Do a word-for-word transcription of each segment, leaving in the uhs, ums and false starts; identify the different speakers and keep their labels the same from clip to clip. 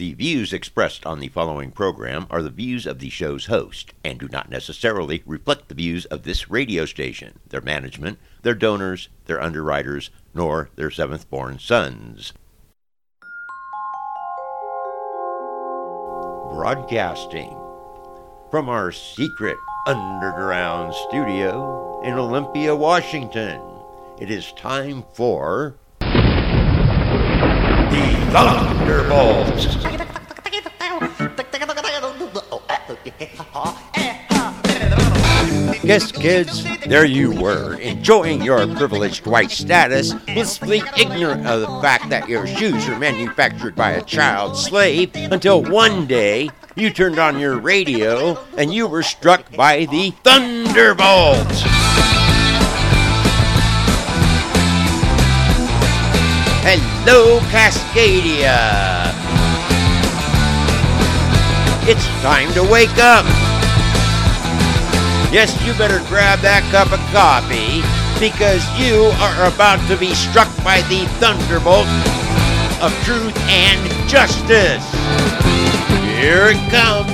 Speaker 1: The views expressed on the following program are the views of the show's host and do not necessarily reflect the views of this radio station, their management, their donors, their underwriters, nor their seventh-born sons. Broadcasting from our secret underground studio in Olympia, Washington, it is time for the Thunderbolts. Yes, kids, there you were, enjoying your privileged white status, blissfully ignorant of the fact that your shoes are manufactured by a child slave, until one day you turned on your radio and you were struck by the Thunderbolts. Hello, Cascadia. It's time to wake up. Yes, you better grab that cup of coffee, because you are about to be struck by the thunderbolt of truth and justice. Here it comes.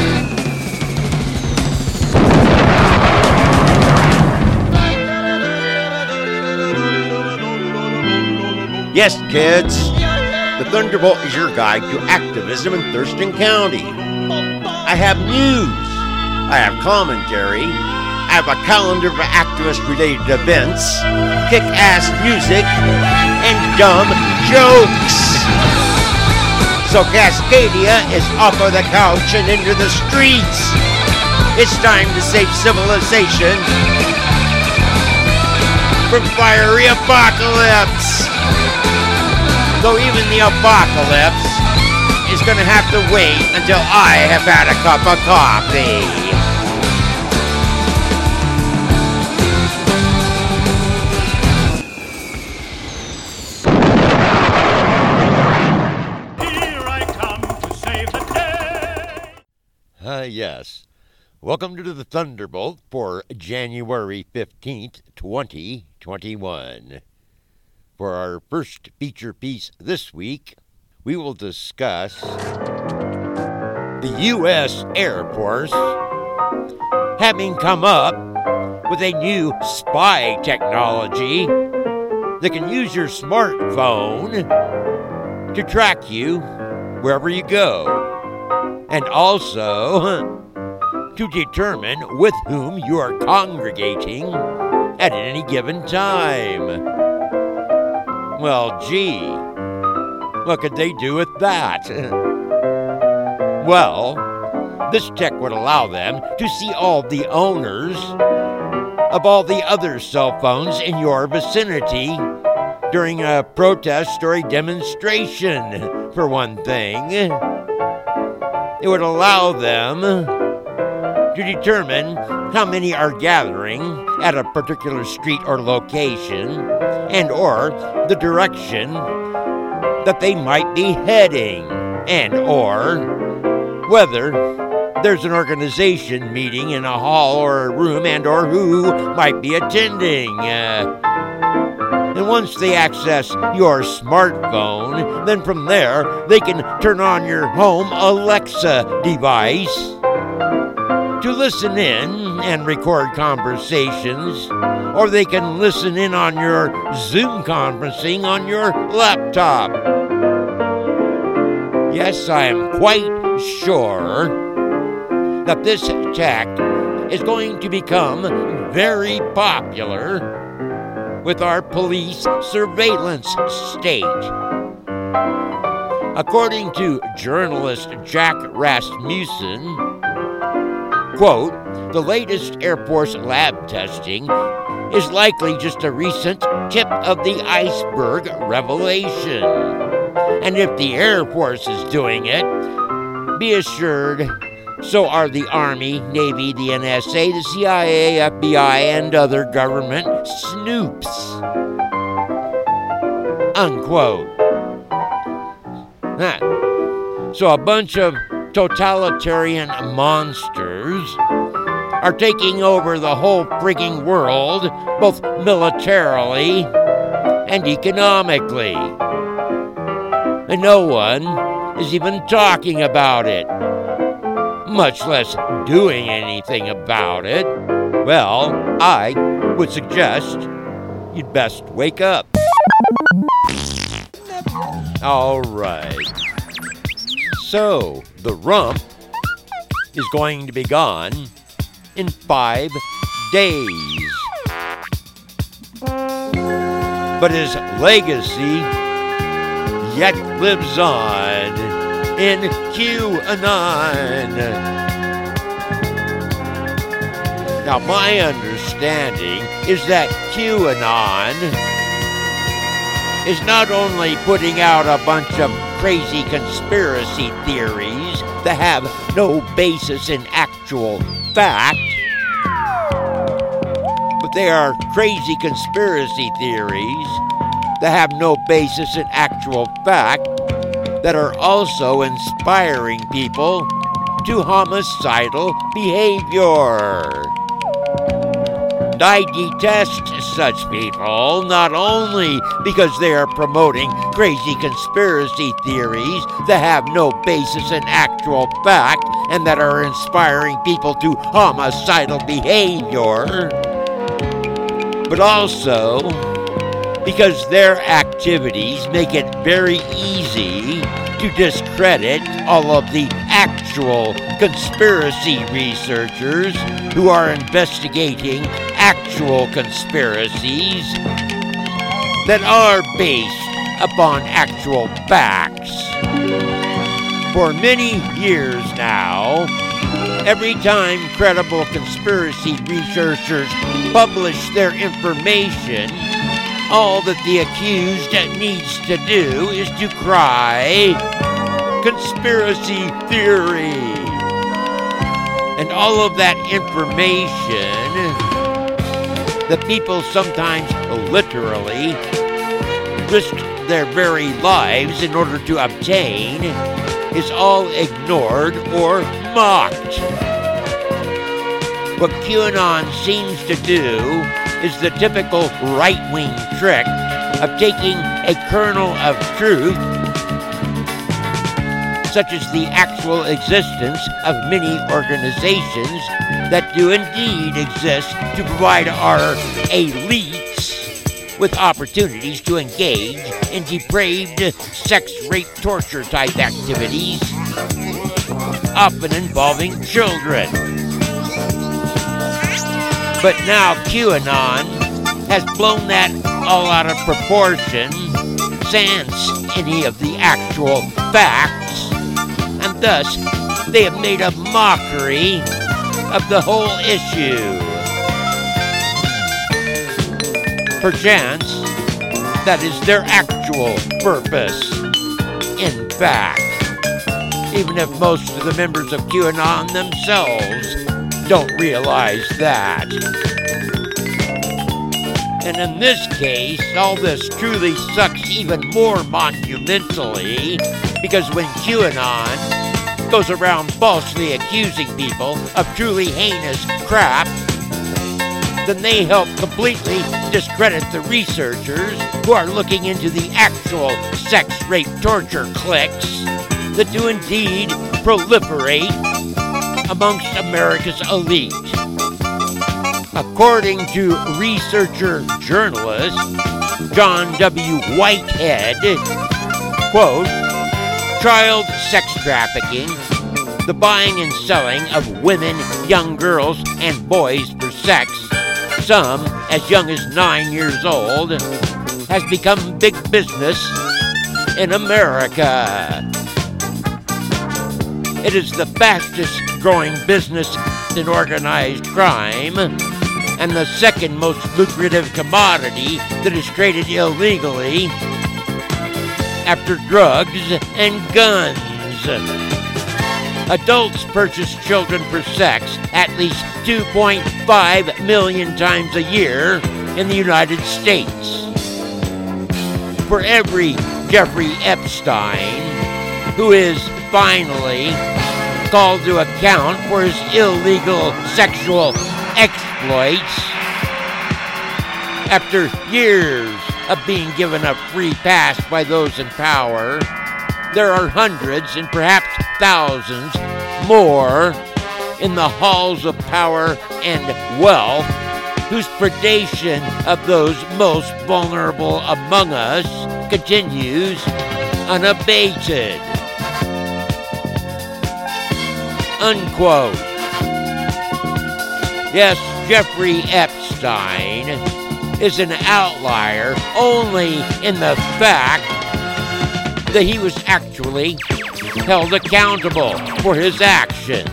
Speaker 1: Yes, kids, the Thunderbolt is your guide to activism in Thurston County. I have news. I have commentary. I have a calendar of activist-related events, kick-ass music, and dumb jokes. So Cascadia is off of the couch and into the streets. It's time to save civilization from fiery apocalypse. Though even the apocalypse is going to have to wait until I have had a cup of coffee.
Speaker 2: Here I come to save the day.
Speaker 1: Ah, uh, yes. Welcome to the Thunderbolt for January fifteenth, twenty twenty-one. For our first feature piece this week, we will discuss the U S Air Force having come up with a new spy technology that can use your smartphone to track you wherever you go, and also to determine with whom you are congregating at any given time. Well, gee, what could they do with that? Well, this tech would allow them to see all the owners of all the other cell phones in your vicinity during a protest or a demonstration, for one thing. It would allow them to determine how many are gathering at a particular street or location, and or the direction that they might be heading, and or whether there's an organization meeting in a hall or a room, and or who might be attending. Uh, and once they access your smartphone, then from there they can turn on your home Alexa device to listen in and record conversations, or they can listen in on your Zoom conferencing on your laptop. Yes, I am quite sure that this tech is going to become very popular with our police surveillance state. According to journalist Jack Rasmussen, quote, the latest Air Force lab testing is likely just a recent tip of the iceberg revelation. And if the Air Force is doing it, be assured so are the Army, Navy, the N S A, the C I A, F B I, and other government snoops. Unquote. Huh. So a bunch of totalitarian monsters are taking over the whole frigging world, both militarily and economically. And no one is even talking about it, much less doing anything about it, well, I would suggest you'd best wake up. All right. So, the rump is going to be gone in five days. But his legacy yet lives on in QAnon. Now, my understanding is that QAnon is not only putting out a bunch of crazy conspiracy theories that have no basis in actual fact, but they are crazy conspiracy theories that have no basis in actual fact that are also inspiring people to homicidal behavior. And I detest such people, not only because they are promoting crazy conspiracy theories that have no basis in actual fact and that are inspiring people to homicidal behavior, but also because their activities make it very easy to discredit all of the actual conspiracy researchers who are investigating actual conspiracies that are based upon actual facts. For many years now, every time credible conspiracy researchers publish their information, all that the accused needs to do is to cry, "Conspiracy theory!" And all of that information, the people sometimes literally risk their very lives in order to obtain, is all ignored or mocked. What QAnon seems to do is the typical right-wing trick of taking a kernel of truth, such as the actual existence of many organizations that do indeed exist to provide our elites with opportunities to engage in depraved sex, rape, torture type activities, often involving children. But now QAnon has blown that all out of proportion, sans any of the actual facts, and thus they have made a mockery of the whole issue. Perchance, that is their actual purpose. In fact, even if most of the members of QAnon themselves don't realize that. And in this case, all this truly sucks even more monumentally, because when QAnon goes around falsely accusing people of truly heinous crap, then they help completely discredit the researchers who are looking into the actual sex, rape, torture cliques that do indeed proliferate amongst America's elite. According to researcher journalist John W. Whitehead, quote, child sex trafficking, the buying and selling of women, young girls, and boys for sex, some as young as nine years old, has become big business in America. It is the fastest growing business in organized crime and the second most lucrative commodity that is traded illegally after drugs and guns. Adults purchase children for sex at least two point five million times a year in the United States. For every Jeffrey Epstein, who is finally called to account for his illegal sexual exploits after years of being given a free pass by those in power, there are hundreds and perhaps thousands more in the halls of power and wealth whose predation of those most vulnerable among us continues unabated. Unquote. Yes, Jeffrey Epstein is an outlier only in the fact that he was actually held accountable for his actions.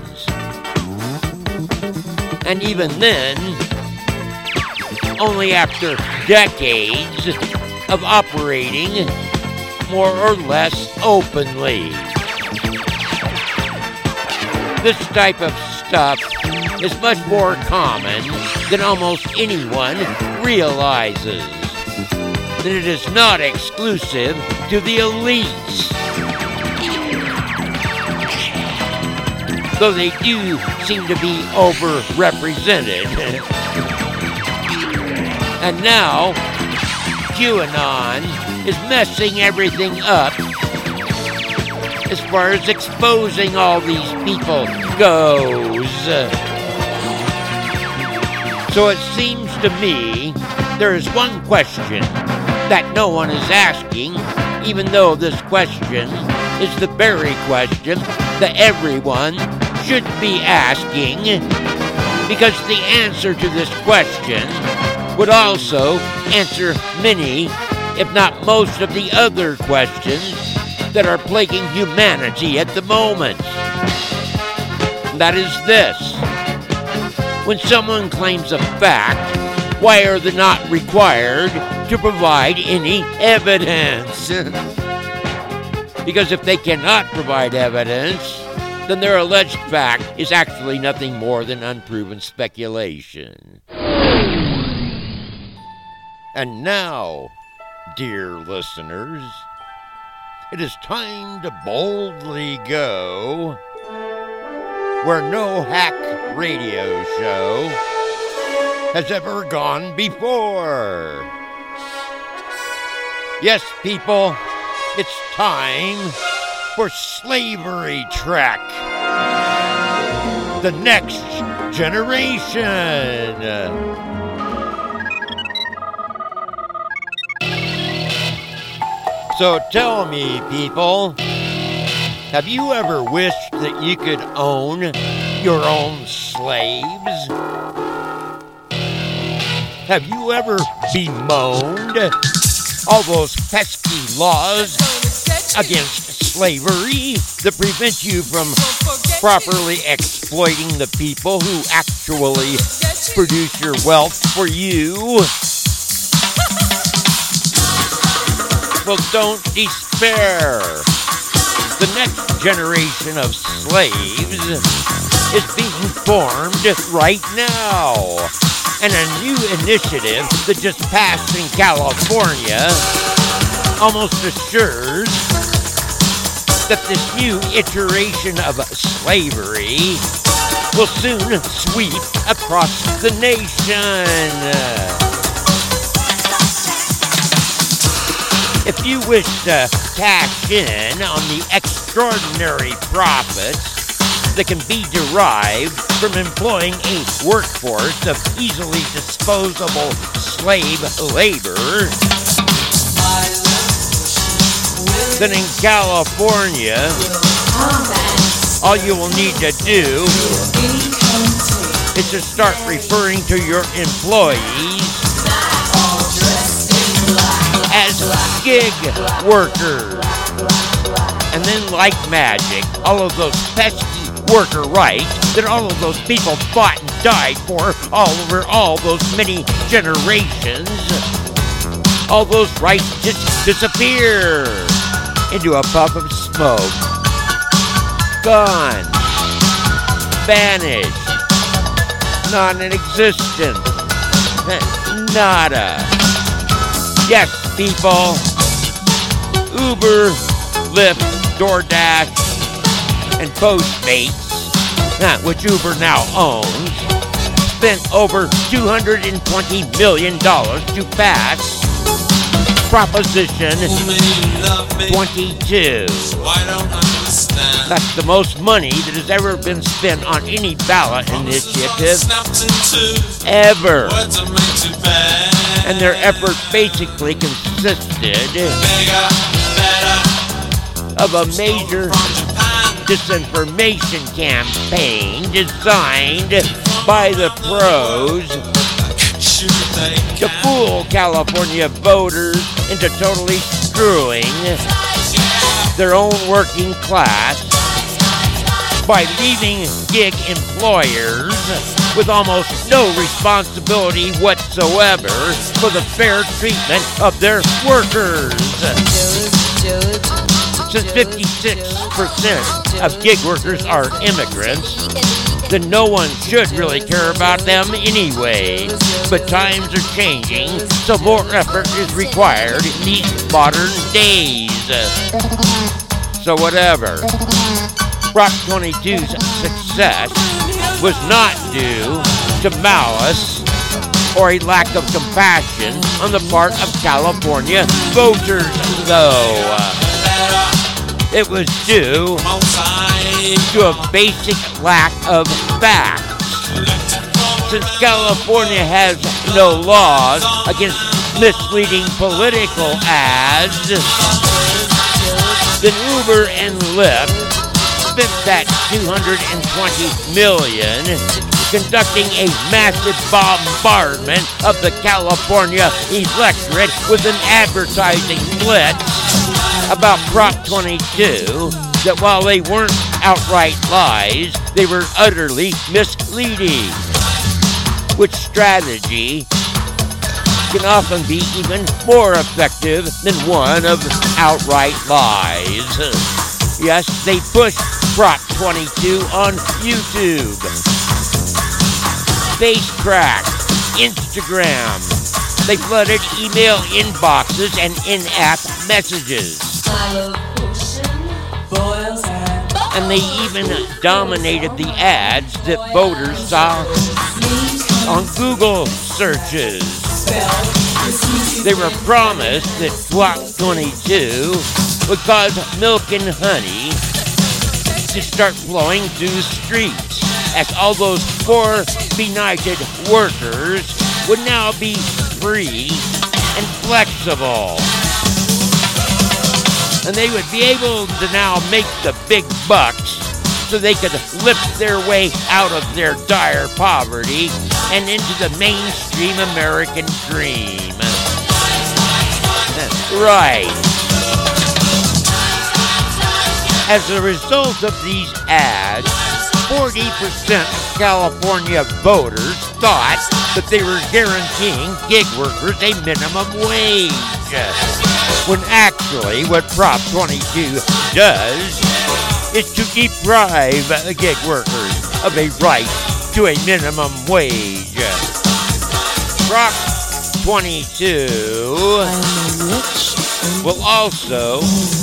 Speaker 1: And even then, only after decades of operating more or less openly. This type of stuff is much more common than almost anyone realizes. That it is not exclusive to the elites. Though they do seem to be overrepresented. And now, QAnon is messing everything up as far as exposing all these people goes. So it seems to me there is one question that no one is asking, even though this question is the very question that everyone should be asking, because the answer to this question would also answer many, if not most, of the other questions that are plaguing humanity at the moment. That is this. When someone claims a fact, why are they not required to provide any evidence? Because if they cannot provide evidence, then their alleged fact is actually nothing more than unproven speculation. And now, dear listeners, it is time to boldly go where no hack radio show has ever gone before. Yes, people, it's time for Slavery Trek, the next generation. So tell me, people, have you ever wished that you could own your own slaves? Have you ever bemoaned all those pesky laws against slavery that prevent you from properly exploiting the people who actually produce your wealth for you? Well, don't despair. The next generation of slaves is being formed right now. And a new initiative that just passed in California almost assures that this new iteration of slavery will soon sweep across the nation. If you wish to cash in on the extraordinary profits that can be derived from employing a workforce of easily disposable slave labor, then in California, all you will need to do is to start referring to your employees as gig workers. And then, like magic, all of those pesky worker rights that all of those people fought and died for all over all those many generations, all those rights just disappear into a puff of smoke. Gone. Vanished. Non-existent. Nada. Yes, people. Uber, Lyft, DoorDash, and Postmates, which Uber now owns, spent over two hundred twenty million dollars to pass Proposition twenty-two. That's the most money that has ever been spent on any ballot initiative ever. And their effort basically consisted of a major disinformation campaign designed by the pros to fool California voters into totally screwing their own working class by leaving gig employers with almost no responsibility whatsoever for the fair treatment of their workers. Since fifty-six percent of gig workers are immigrants, then no one should really care about them anyway. But times are changing, so more effort is required in these modern days. So whatever. Prop twenty-two's success was not due to malice or a lack of compassion on the part of California voters, though. It was due to a basic lack of facts. Since California has no laws against misleading political ads, then Uber and Lyft spent that two hundred twenty million dollars conducting a massive bombardment of the California electorate with an advertising blitz about Prop twenty-two that while they weren't outright lies, they were utterly misleading. Which strategy can often be even more effective than one of outright lies. Yes, they pushed Prop twenty-two on YouTube, FaceCrack, Instagram. They flooded email inboxes and in-app messages. And they even dominated the ads that voters saw on Google searches. They were promised that Prop twenty-two would cause milk and honey to start flowing through the streets, as all those poor, benighted workers would now be free and flexible. And they would be able to now make the big bucks so they could lift their way out of their dire poverty and into the mainstream American dream. Right. As a result of these ads, forty percent of California voters thought that they were guaranteeing gig workers a minimum wage, when actually what Prop twenty-two does is to deprive the gig workers of a right to a minimum wage. Prop twenty-two will also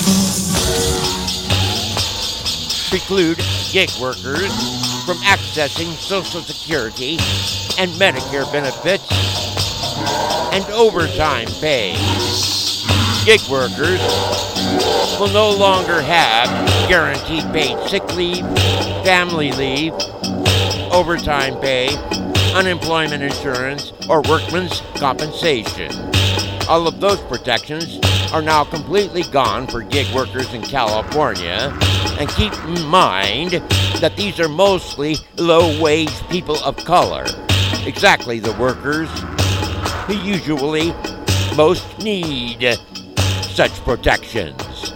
Speaker 1: preclude gig workers from accessing Social Security and Medicare benefits and overtime pay. Gig workers will no longer have guaranteed paid sick leave, family leave, overtime pay, unemployment insurance, or workman's compensation. All of those protections are now completely gone for gig workers in California. And keep in mind that these are mostly low-wage people of color, exactly the workers who usually most need such protections.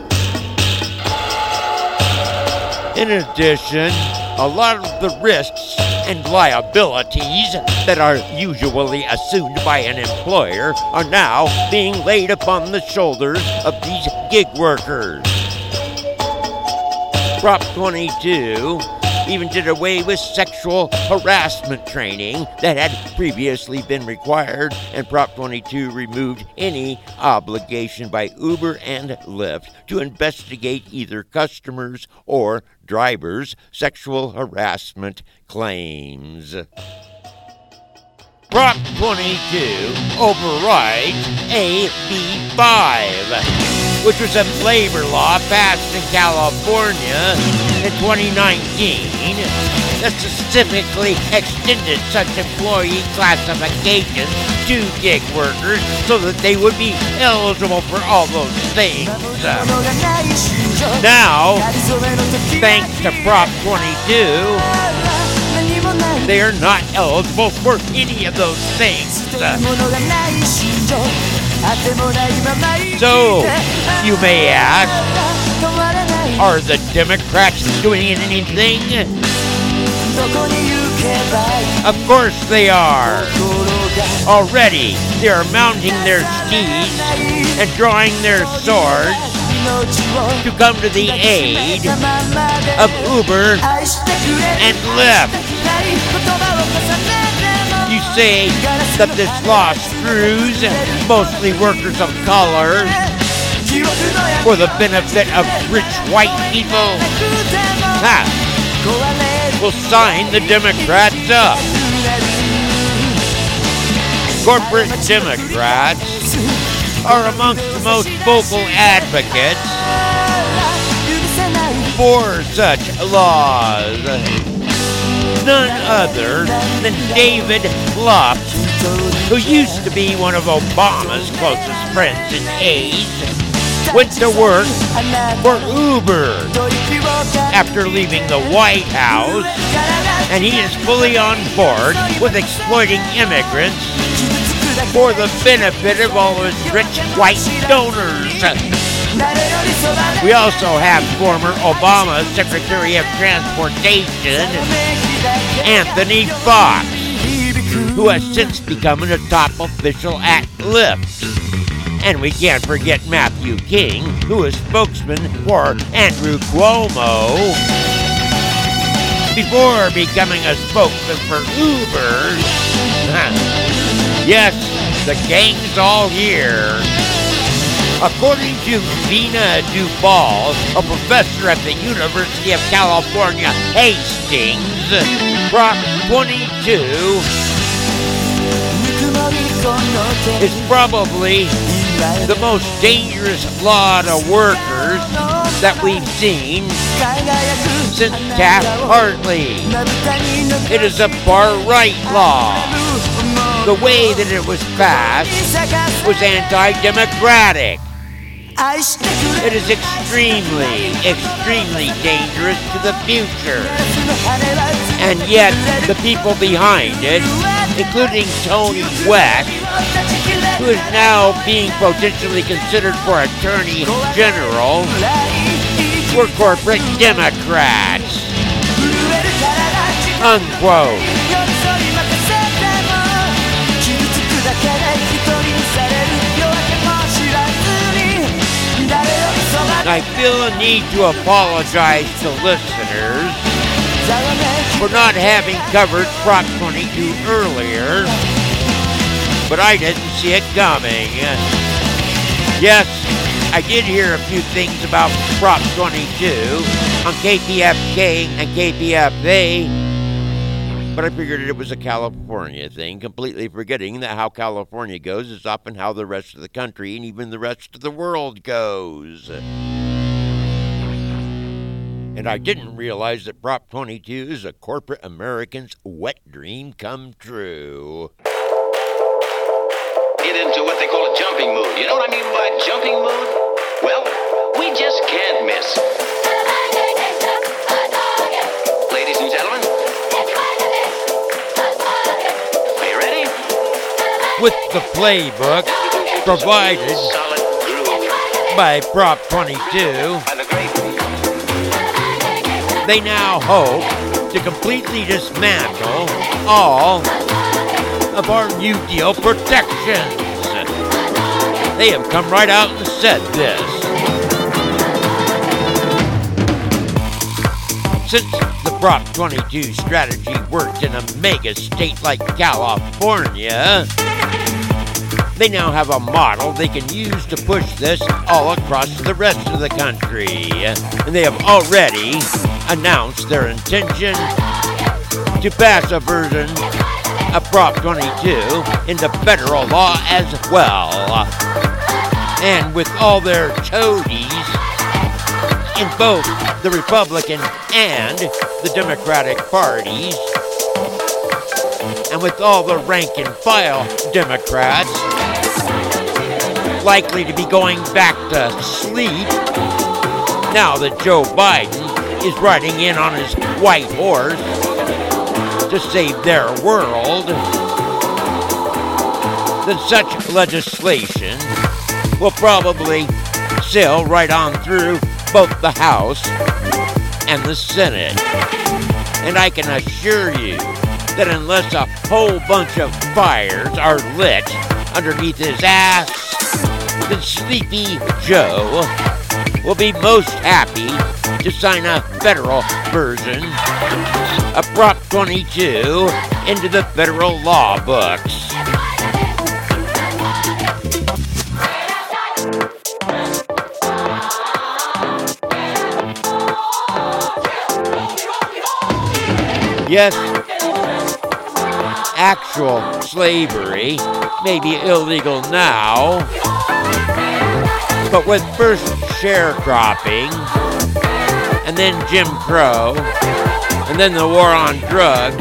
Speaker 1: In addition, a lot of the risks and liabilities that are usually assumed by an employer are now being laid upon the shoulders of these gig workers. Prop twenty-two even did away with sexual harassment training that had previously been required, and Prop twenty-two removed any obligation by Uber and Lyft to investigate either customers' or drivers' sexual harassment claims. Prop twenty-two overrides A B five, which was a labor law passed in California in twenty nineteen that specifically extended such employee classifications to gig workers so that they would be eligible for all those things. Now, thanks to Prop twenty-two, they are not eligible for any of those things. So, you may ask, are the Democrats doing anything? Of course they are. Already, they are mounting their steeds and drawing their swords to come to the aid of Uber and Lyft. You say that this law screws mostly workers of color for the benefit of rich white people. Ha! We'll sign the Democrats up. Corporate Democrats are amongst the most vocal advocates for such laws. None other than David Plouffe, who used to be one of Obama's closest friends and aides, went to work for Uber after leaving the White House, and he is fully on board with exploiting immigrants for the benefit of all his rich white donors. We also have former Obama Secretary of Transportation, Anthony Fox, who has since become a top official at Lyft. And we can't forget Matthew King, who is spokesman for Andrew Cuomo, before becoming a spokesman for Uber. Yes, the gang's all here. According to Vina Duval, a professor at the University of California, Hastings, Prop twenty-two is probably the most dangerous law to workers that we've seen since Taft-Hartley. It is a far-right law. The way that it was passed was anti-democratic. It is extremely, extremely dangerous to the future. And yet, the people behind it, including Tony West, who is now being potentially considered for Attorney General, were corporate Democrats. Unquote. I feel a need to apologize to listeners for not having covered Prop twenty-two earlier, but I didn't see it coming. Yes, I did hear a few things about Prop twenty-two on K P F K and K P F A, but I figured it was a California thing, completely forgetting that how California goes is often how the rest of the country and even the rest of the world goes. And I didn't realize that Prop twenty-two is a corporate American's wet dream come true.
Speaker 3: Get into what they call a jumping mood. You know what I mean by jumping mood? Well, we just can't miss. Ladies and gentlemen, are you ready?
Speaker 1: With the playbook provided by Prop twenty-two, they now hope to completely dismantle all of our New Deal protections. They have come right out and said this. Since the Prop twenty-two strategy worked in a mega state like California, they now have a model they can use to push this all across the rest of the country. And they have already announced their intention to pass a version a Prop twenty-two into federal law as well. And with all their toadies in both the Republican and the Democratic parties, and with all the rank-and-file Democrats likely to be going back to sleep now that Joe Biden is riding in on his white horse to save their world, then such legislation will probably sail right on through both the House and the Senate. And I can assure you that unless a whole bunch of fires are lit underneath his ass, then Sleepy Joe will be most happy to sign a federal version of Prop twenty-two into the federal law books. Yes, actual slavery may be illegal now, but with first sharecropping, and then Jim Crow, and then the war on drugs,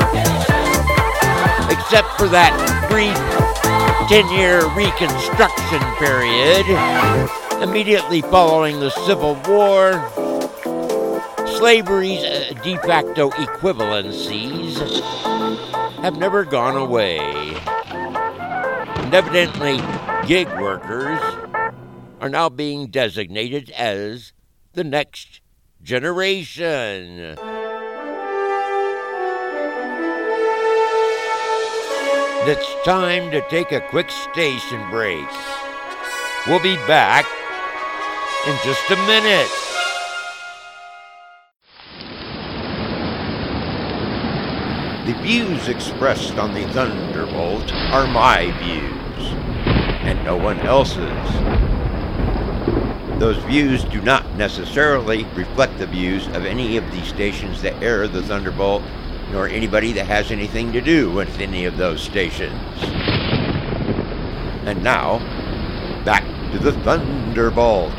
Speaker 1: except for that brief ten-year Reconstruction period immediately following the Civil War, slavery's uh, de facto equivalencies have never gone away. And evidently, gig workers are now being designated as the next generation. It's time to take a quick station break. We'll be back in just a minute. The views expressed on the Thunderbolt are my views, and no one else's. Those views do not necessarily reflect the views of any of the stations that air the Thunderbolt, nor anybody that has anything to do with any of those stations. And now, back to the Thunderbolt.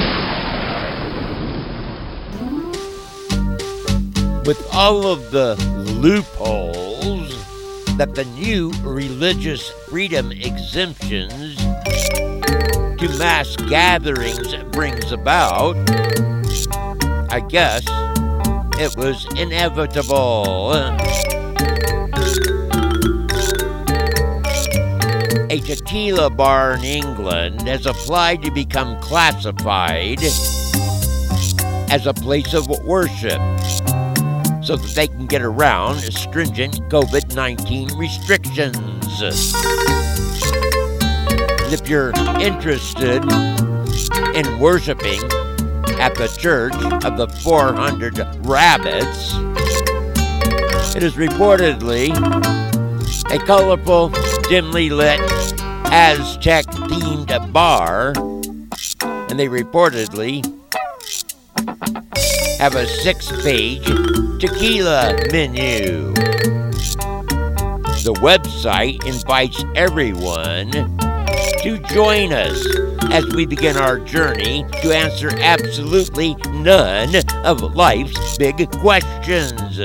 Speaker 1: With all of the loopholes that the new religious freedom exemptions to mass gatherings brings about, I guess it was inevitable. A tequila bar in England has applied to become classified as a place of worship, so that they can get around stringent covid nineteen restrictions. If you're interested in worshiping at the Church of the four hundred Rabbits, it is reportedly a colorful, dimly lit, Aztec-themed bar, and they reportedly have a six-page tequila menu. The website invites everyone to join us as we begin our journey to answer absolutely none of life's big questions.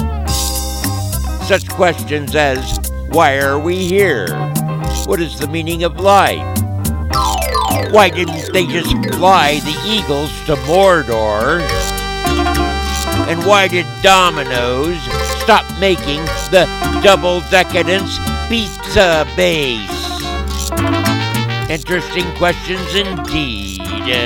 Speaker 1: Such questions as, why are we here? What is the meaning of life? Why didn't they just fly the Eagles to Mordor? And why did Domino's stop making the double decadence pizza base? Interesting questions indeed.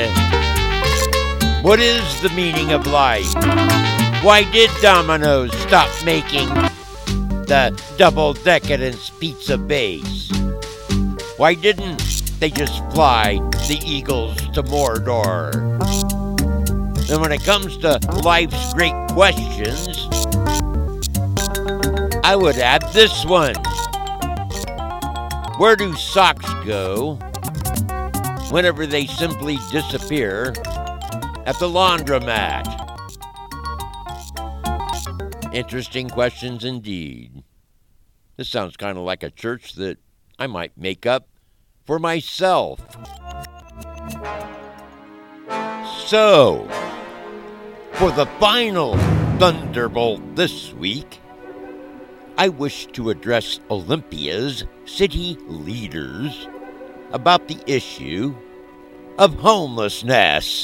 Speaker 1: What is the meaning of life? Why did Domino's stop making the double decadence pizza base? Why didn't they just fly the Eagles to Mordor? And when it comes to life's great questions, I would add this one. Where do socks go whenever they simply disappear at the laundromat? Interesting questions indeed. This sounds kind of like a church that I might make up for myself. So, for the final thunderbolt this week, I wish to address Olympia's city leaders about the issue of homelessness.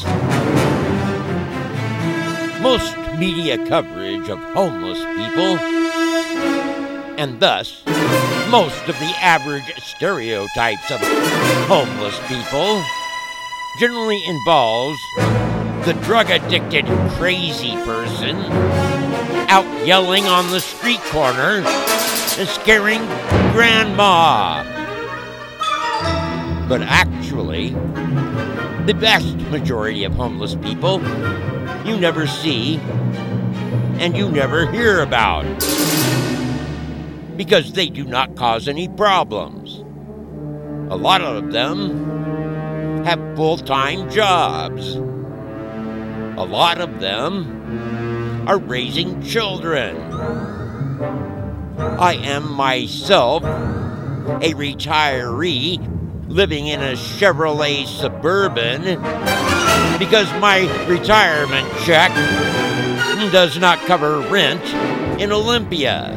Speaker 1: Most media coverage of homeless people, and thus most of the average stereotypes of homeless people, generally involves the drug-addicted crazy person out yelling on the street corner and scaring grandma. But actually, the vast majority of homeless people you never see and you never hear about, because they do not cause any problems. A lot of them have full-time jobs. A lot of them are raising children. I am myself a retiree living in a Chevrolet Suburban because my retirement check does not cover rent in Olympia.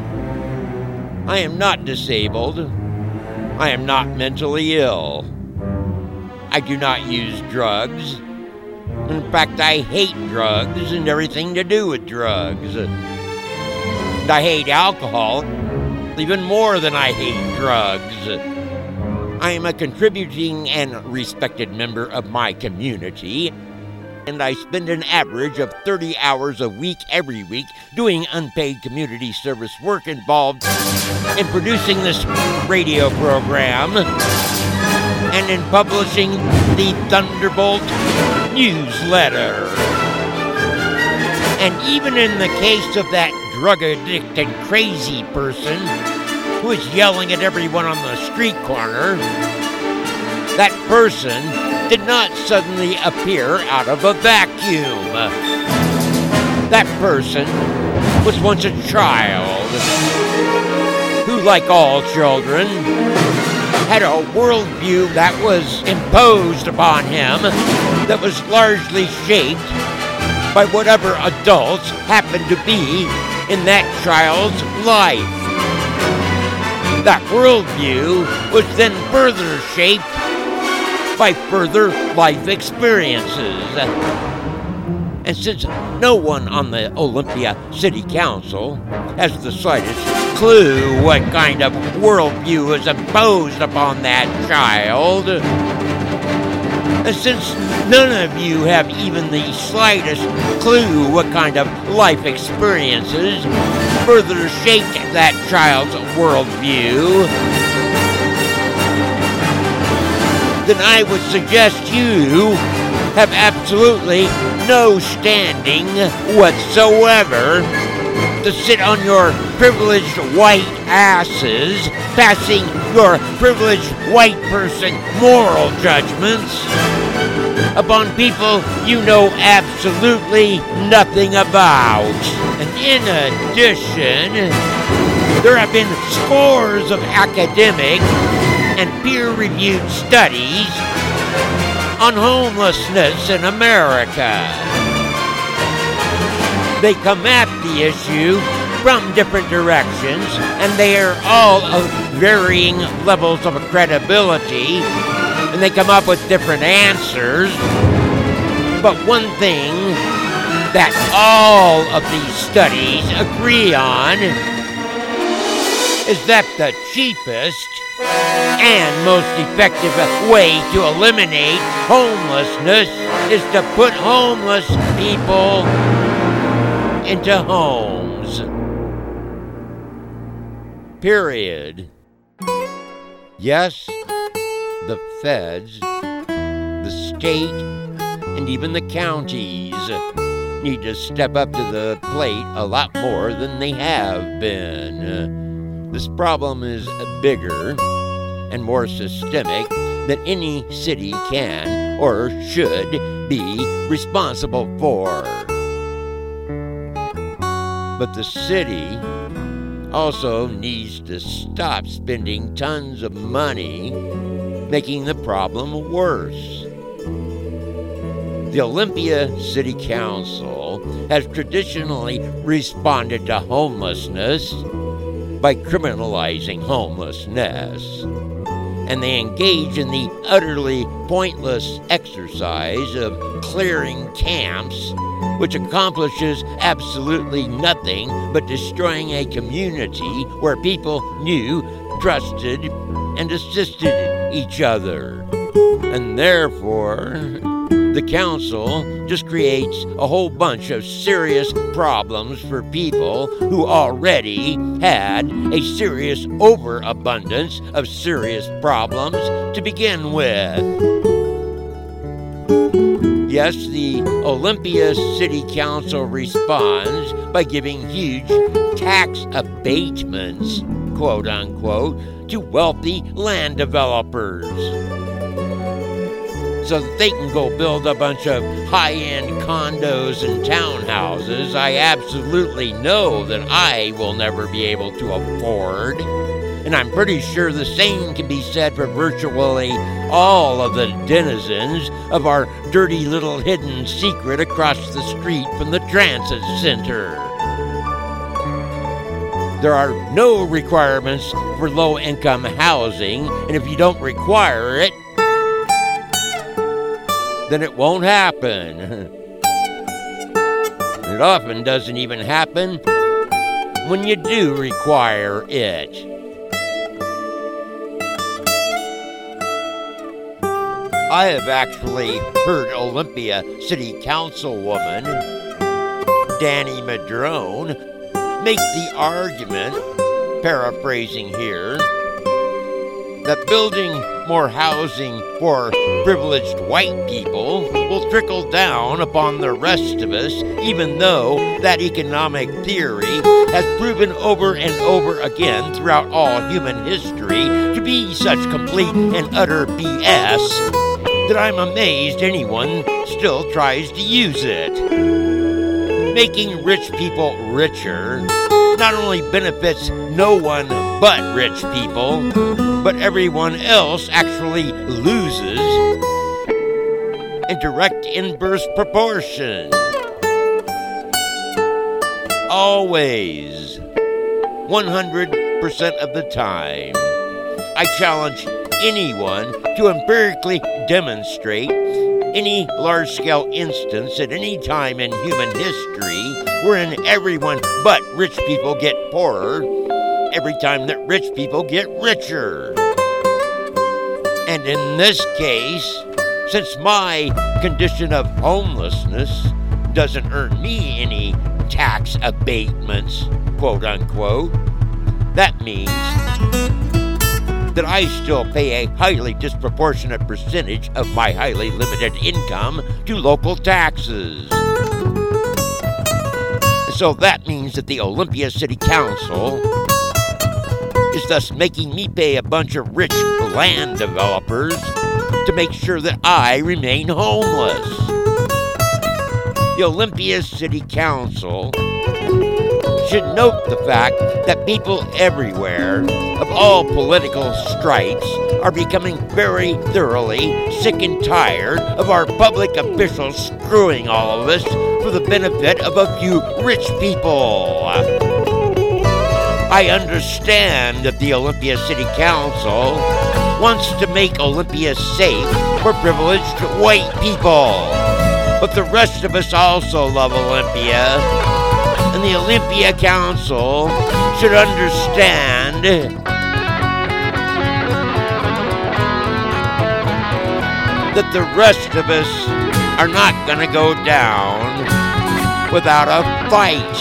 Speaker 1: I am not disabled. I am not mentally ill. I do not use drugs. In fact, I hate drugs and everything to do with drugs. I hate alcohol even more than I hate drugs. I am a contributing and respected member of my community, and I spend an average of thirty hours a week every week doing unpaid community service work involved in producing this radio program and in publishing the Thunderbolt newsletter. And even in the case of that drug-addicted crazy person who is yelling at everyone on the street corner, that person did not suddenly appear out of a vacuum. That person was once a child who, like all children, had a worldview that was imposed upon him that was largely shaped by whatever adults happened to be in that child's life. That worldview was then further shaped by further life experiences. And since no one on the Olympia City Council has the slightest clue what kind of worldview is imposed upon that child, and since none of you have even the slightest clue what kind of life experiences further shaped that child's worldview, then I would suggest you have absolutely no standing whatsoever to sit on your privileged white asses, passing your privileged white person moral judgments upon people you know absolutely nothing about. And in addition, there have been scores of academic and peer-reviewed studies on homelessness in America. They come at the issue from different directions, and they are all of varying levels of credibility, and they come up with different answers. But one thing that all of these studies agree on is that the cheapest and most effective way to eliminate homelessness is to put homeless people into homes. Period. Yes, the feds, the state, and even the counties need to step up to the plate a lot more than they have been. This problem is bigger and more systemic than any city can or should be responsible for. But the city also needs to stop spending tons of money making the problem worse. The Olympia City Council has traditionally responded to homelessness by criminalizing homelessness, and they engage in the utterly pointless exercise of clearing camps, which accomplishes absolutely nothing but destroying a community where people knew, trusted, and assisted each other. And therefore, the council just creates a whole bunch of serious problems for people who already had a serious overabundance of serious problems to begin with. Yes, the Olympia City Council responds by giving huge tax abatements, quote unquote, to wealthy land developers, so that they can go build a bunch of high-end condos and townhouses I absolutely know that I will never be able to afford. And I'm pretty sure the same can be said for virtually all of the denizens of our dirty little hidden secret across the street from the transit center. There are no requirements for low-income housing, and if you don't require it, then it won't happen. It often doesn't even happen when you do require it. I have actually heard Olympia City Councilwoman Danny Madrone make the argument, paraphrasing here, that building more housing for privileged white people will trickle down upon the rest of us, even though that economic theory has proven over and over again throughout all human history to be such complete and utter B S that I'm amazed anyone still tries to use it. Making rich people richer not only benefits no one but rich people, but everyone else actually loses in direct inverse proportion. Always, one hundred percent of the time, I challenge anyone to empirically demonstrate any large-scale instance at any time in human history wherein everyone but rich people get poorer every time that rich people get richer. And in this case, since my condition of homelessness doesn't earn me any tax abatements, quote unquote, that means that I still pay a highly disproportionate percentage of my highly limited income to local taxes. So that means that the Olympia City Council is thus making me pay a bunch of rich land developers to make sure that I remain homeless. The Olympia City Council should note the fact that people everywhere of all political stripes are becoming very thoroughly sick and tired of our public officials screwing all of us for the benefit of a few rich people. I understand that the Olympia City Council wants to make Olympia safe for privileged white people, but the rest of us also love Olympia, and the Olympia Council should understand that the rest of us are not going to go down without a fight.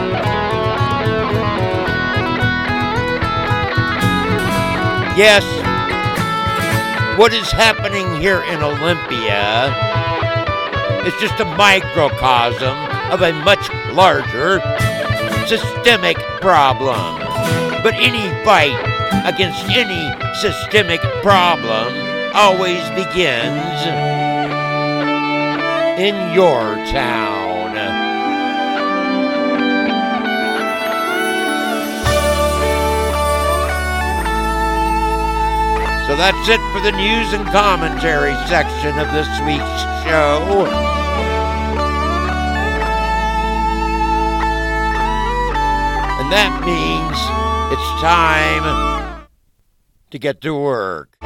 Speaker 1: Yes, what is happening here in Olympia is just a microcosm of a much larger systemic problem. But any fight against any systemic problem always begins in your town. So that's it for the news and commentary section of this week's show. And that means it's time to get to work.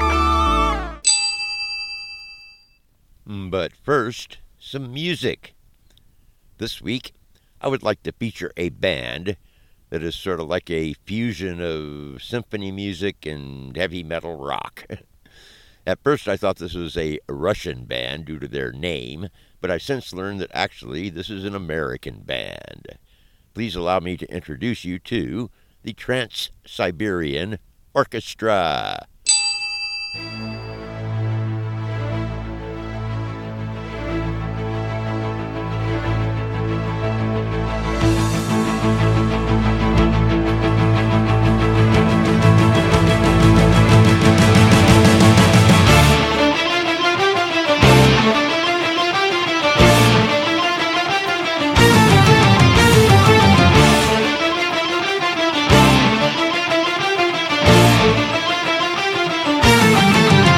Speaker 1: But first, some music. This week, I would like to feature a band that is sort of like a fusion of symphony music and heavy metal rock. At first, I thought this was a Russian band due to their name, but I since learned that actually this is an American band. Please allow me to introduce you to the Trans-Siberian Orchestra.
Speaker 4: Thank you.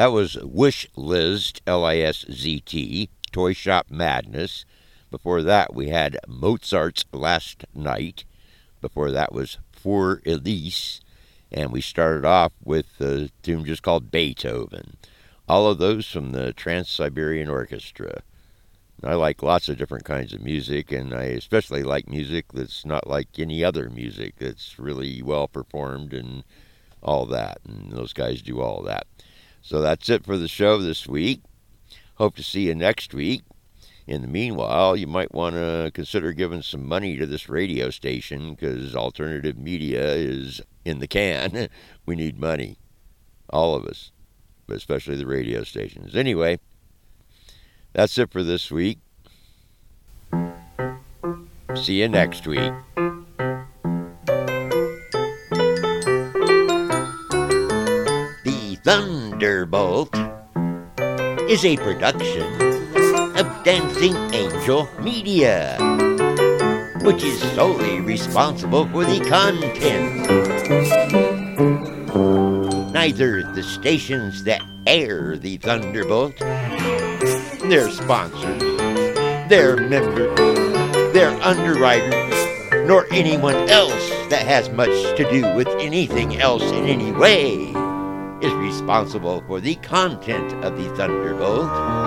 Speaker 1: that was Wish List, L I S Z T, Toy Shop Madness. Before that, we had Mozart's Last Night. Before that was For Elise. And we started off with a tune just called Beethoven. All of those from the Trans-Siberian Orchestra. I like lots of different kinds of music, and I especially like music that's not like any other music. That's really well performed and all that. And those guys do all that. So that's it for the show this week. Hope to see you next week. In the meanwhile, you might want to consider giving some money to this radio station, because alternative media is in the can. We need money. All of us. But especially the radio stations. Anyway, that's it for this week. See you next week. The Thunderbolt is a production of Dancing Angel Media, which is solely responsible for the content. Neither the stations that air the Thunderbolt, their sponsors, their members, their underwriters, nor anyone else that has much to do with anything else in any way is responsible for the content of the Thunderbolt,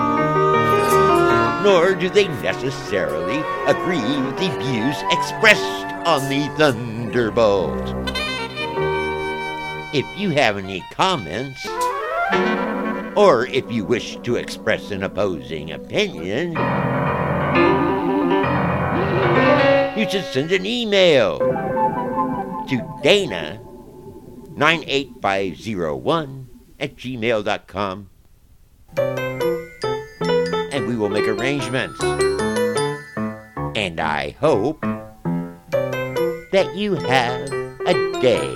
Speaker 1: nor do they necessarily agree with the views expressed on the Thunderbolt. If you have any comments, or if you wish to express an opposing opinion, you should send an email to Dana nine eight five zero one at gmail dot com, and we will make arrangements. And I hope that you have a day.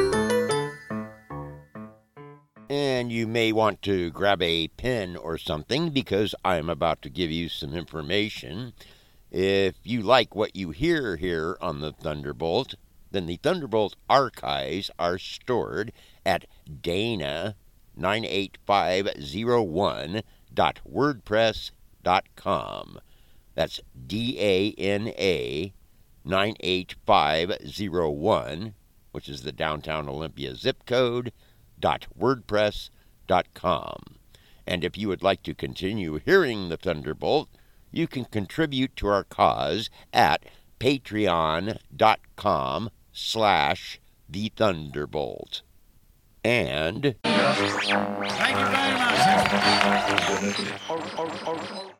Speaker 1: And you may want to grab a pen or something, because I'm about to give you some information. If you like what you hear here on the Thunderbolt, then the Thunderbolt archives are stored at Dana nine eight five zero one dot wordpress dot com. That's D A N A nine eight five zero one, which is the downtown Olympia zip code, dot wordpress dot com. And if you would like to continue hearing the Thunderbolt, you can contribute to our cause at patreon dot com slash the Thunderbolt. And
Speaker 2: Thank you very much.